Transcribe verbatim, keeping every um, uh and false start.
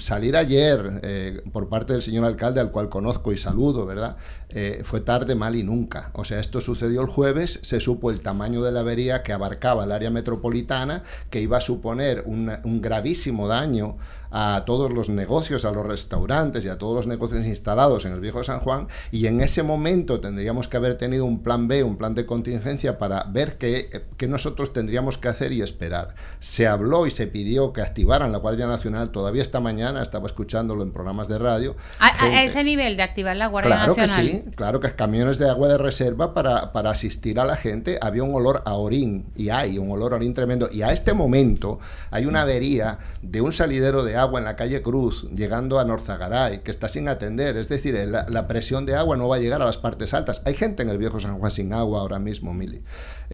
salir ayer eh, por parte del señor alcalde, al cual conozco y saludo, ¿verdad? Eh, fue tarde, mal y nunca. O sea, esto sucedió el jueves, se supo el tamaño de la avería que abarcaba el área metropolitana, que iba a suponer un, un gravísimo daño a todos los negocios, a los restaurantes y a todos los negocios instalados en el Viejo San Juan, y en ese momento tendríamos que haber tenido un plan B, un plan de contingencia para ver qué, qué nosotros tendríamos que hacer y esperar. Se habló y se pidió que activaran la Guardia Nacional, todavía esta mañana estaba escuchándolo en programas de radio. A, a ese nivel de activar la Guardia claro Nacional. Claro que sí, claro que camiones de agua de reserva para, para asistir a la gente. Había un olor a orín, y hay un olor a orín tremendo, y a este momento hay una avería de un salidero de agua agua en la calle Cruz, llegando a Norzagaray, que está sin atender, es decir, la, la presión de agua no va a llegar a las partes altas. Hay gente en el Viejo San Juan sin agua ahora mismo, Mili.